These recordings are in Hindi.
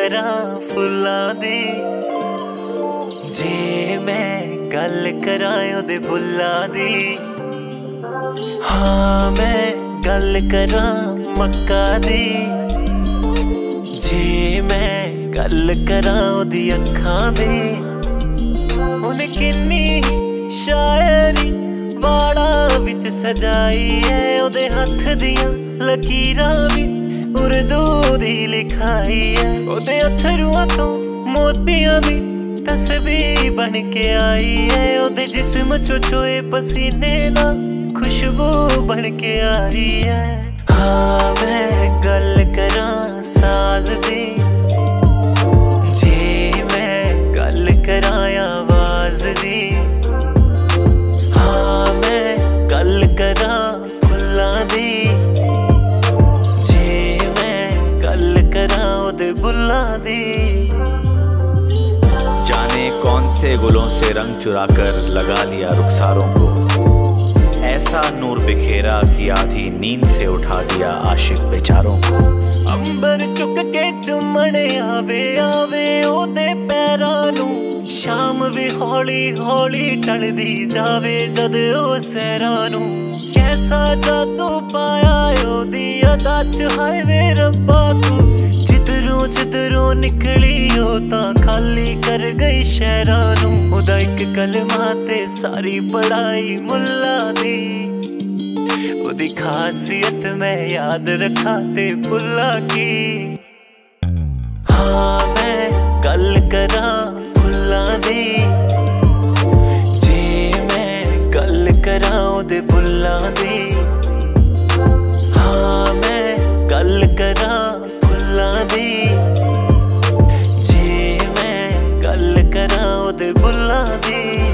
करा फुल्लां दी, जे मैं गल करा ओदे बुल्लां दी। हाँ मैं गल करा मक्का दी, जे मैं गल करा ओदी अखां दी। उन्हें किन्नी शायरी वाड़ा विच सजाई है, ओदे हत्थ दियां लकीरां भी उर्दू दी लिखाई है। ओदे अथरुआं तो मोतियां दी तस्बीह बन के आई है, ओदे जिस्म चो चोए पसीने ना खुशबू बन के आई है। हाँ मैं गल करा साज दी, जे मैं गल करा आवाज दी। हाँ मैं गल करा फुल्लां दी, जे मैं गल करा ओदे बुल्लां दी। जाने कौन से गुलों से रंग चुराकर लगा लिया रुखसारों को, ऐसा नूर बिखेरा कि आधी नींद से उठा दिया आशिक बेचारों को। अंबर चुक के चुमने आवे आवे ओदे पैरां नूं, शाम भी हौली हौली टलदी जावे जद ओ सैरां नूं। कैसा जादू पाया ओदी अदा च हाय वे रब्बा तू, जिधरों जिधरों निकली ओ तां खाली कर गई शहरां नूं। ओदा इक कलमा ते सारी पढ़ाई मुल्ला दी, ओदी खासियत मैं याद रखा ते भुल्ला की। हाँ मैं गल करा फुल्लां दी, जे मैं गल करा ओदे बुल्लां दी। हाँ मैं गल करा फुल्लां दी, जे मैं गल करा ओदे बुल्लां दी।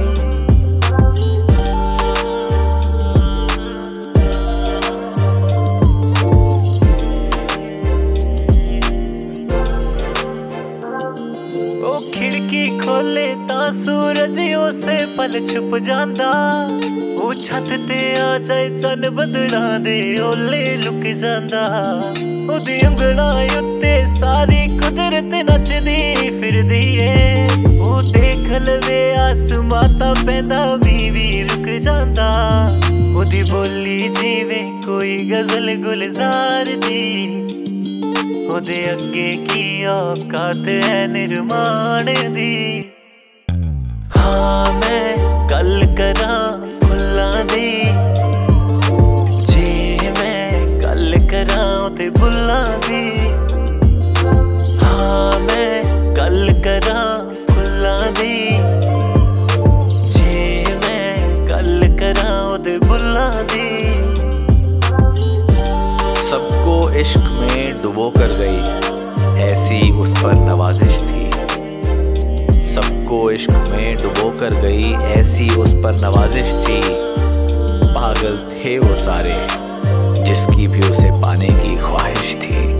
खिड़की खोले ता सूरज उसे पल छुप जांदा, ओ छत ते आ जाए चन बदला दे ओले लुक जांदा। ओदी उंगलां उत्ते सारी कुदरत नचदी फिरदी है, ओ देख लवे आसमां तां पैंदा भी रुक जांदा। ओदी बोली जिवें कोई गजल गुलजार दी, ओदे अगे की औकात है निर्माण दी। हाँ मैं गल करा फुल्लां दी, जे मैं गल करा ओदे बुल्लां दी। हाँ मैं गल करा फुल्लां दी, जे मैं गल करा ओदे बुल्लां दी। सबको इश्क में डुबो कर गई ऐसी उस पर नवाजिश थी, सबको इश्क में डुबो कर गई ऐसी उस पर नवाजिश थी। पागल थे वो सारे जिसकी भी उसे पाने की ख्वाहिश थी।